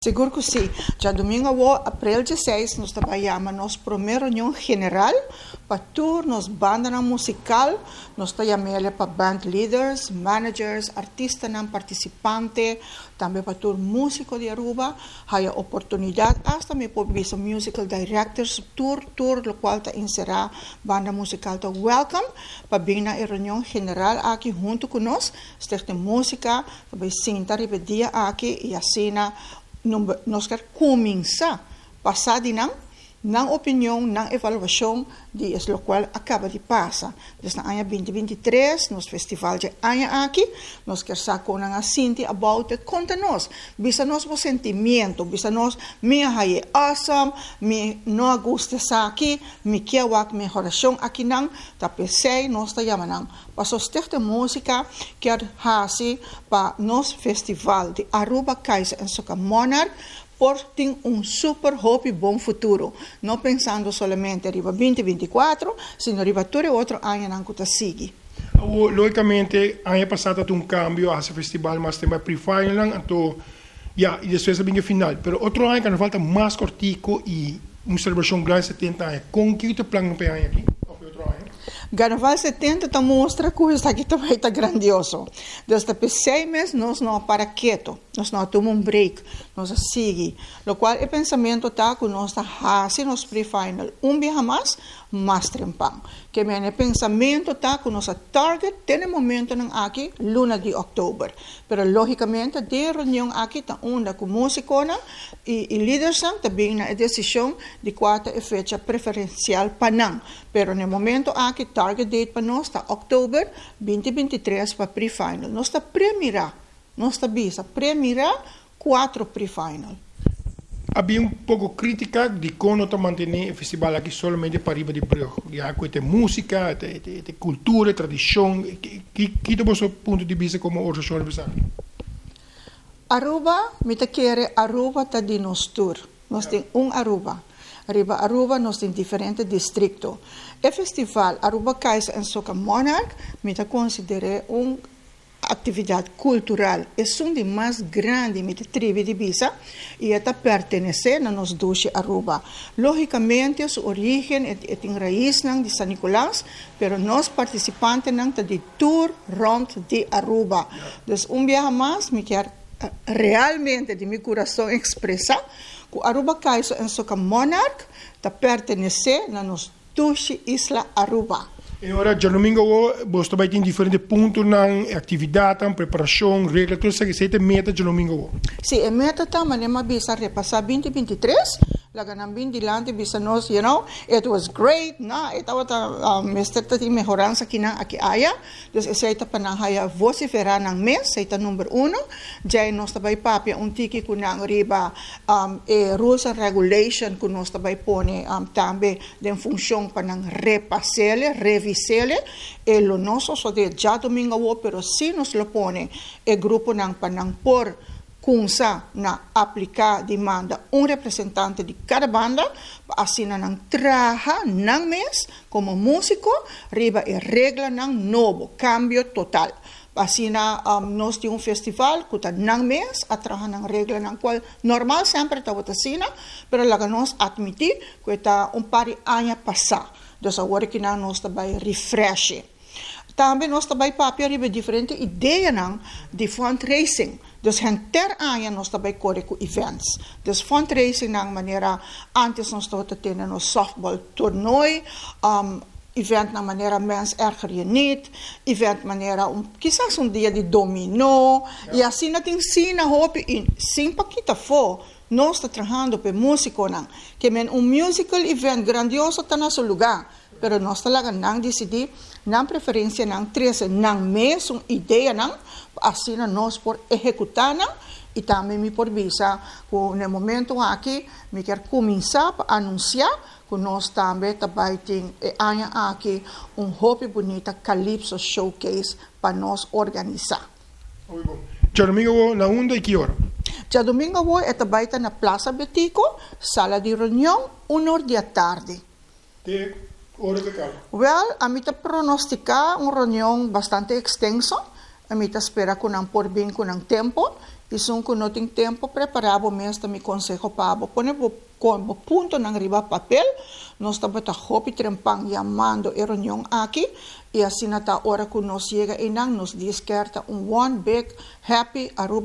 Seguro que sí. Ya domingo, abril 16, nos trabalhamos nos primeira reunião general para tour nos banda musical, nos trabalhamos para band leaders, managers, artistas, participantes, também para tour músico de Aruba, há a oportunidade, hasta me pode musical directors, tour, lo qual está inserá banda musical, tá welcome, para vir na reunião general aqui junto conosco, esta música, para sentar e dia aqui e assim nós queremos começar passar de não opinião, não avaliação de o qual acaba de passar. Desde o ano 2023, nos festival de ano aqui, nós queremos saber uma cinta about it, conta-nos, bisa nos o sentimento, bisa nos, me é awesome, me não gosta aqui, me quer uma melhoração aqui não, tá pensei, nós está chamando, para sustentar música, quer fazer para nos festival de Aruba Kaiser en Soca Monarch, portem super hope e bom futuro. Não pensando somente arriba 2024, sino arriba todo outro ano não que sigue. Logicamente, ano passado houve cambio a esse festival, mas também pre-final, então, e depois a binha final. Pero outro ano que nos falta mais cortico e uma celebração grande 70 anos. Com que tu plano para ano aqui? Carnaval 70 está mostra que isso aqui também está grandioso. Desde 6 meses nós não para quieto, nós não tomamos break, nós seguimos. O qual o pensamento está que nós está fazendo nos pre-final dia mais trempão. Que o pensamento está que nossa target tem momento aqui, luna de outubro. Pero logicamente, de reunião aqui está onda com músicos e líderes também na decisão de qual é a fecha preferencial para não. Pero no momento aqui, target date para nós está outubro 2023 para pre-final. Nós está premirar, nós está bisa premirar 4 pre-final. Havia pouco crítica de como está manter o festival aqui somente para arriba de prego. Já com a música, a cultura, a tradição. Que é o seu ponto de vista como organização representativa? Aruba, me quer Aruba está de nos tour. Nós temos Aruba. Aruba nós temos diferentes distritos. O festival Aruba Kaiser en Soca Monarch me considera atividade cultural é um de mais grande de tribo de Bisa e está pertenece a nós dois Aruba. Logicamente, sua origem é em raiz de San Nicolás, pero nós participantes de tour rond de Aruba. Então, dia mais, me quer realmente de meu coração expressar que Aruba Kaiser en Soca Monarch está pertenece a nós dois Isla Aruba. E agora, já domingo, você vai ter diferentes pontos na atividade, na preparação, regras, tudo isso que você meta já domingo. Sim, a meta também é bisa repassar 2023, lá que não vim de lante, bisa nós, it was great, estava mestre de melhorança aqui aya, então essa é para não haya vociferar no mês, essa é número 1, já nós também papia tiki que não riba rules and regulation que nós também põe também de função para não repassar, revisar e lo nosso só de já domingo pero se nos lo pone o grupo não para não por kunsa na aplicar demanda representante de cada banda assim não traja não mês como músico riba e regla não novo cambio total assim nós temos festival que está não mês a trabalhar na regla na qual normal sempre está assim pero lá que nós admitir que está par de anos passar. Dus agora que nós também refresh. Também nós também papel riba diferente ideia de fundraising. Dus ter ano nós também corre com events. Dus fundraising na maneira antes nós estava tendo no softball torneio, event na maneira mens reunit, event maneira quizás dia de dominó e assim não tem sina hope in sim paquita for. Nós estamos trabalhando para músico, que é musical event grandioso está no seu lugar, pero nós talaga não decidir, não preferência, não treze, não mesmo ideia, assim nós por executar, e também me por visa, que no momento aqui, me quer começar a anunciar, que nós também temos aqui hobby bonita Calypso Showcase para nós organizar. Já domingo, na onda e que hora? Já domingo é também na Plaza Betico, sala de reunião, 1 da tarde. De hora de calma? Well, a mim pronosticar reunião bastante extensa, a mim espera que não por bem com um tempo E são que não tem tempo preparado mesmo me consejo para pôr com ponto na riba papel, nós estamos a hopi trempang chamando a reunião aqui, e assim na hora que nós chega e nos descarta one big happy Aruba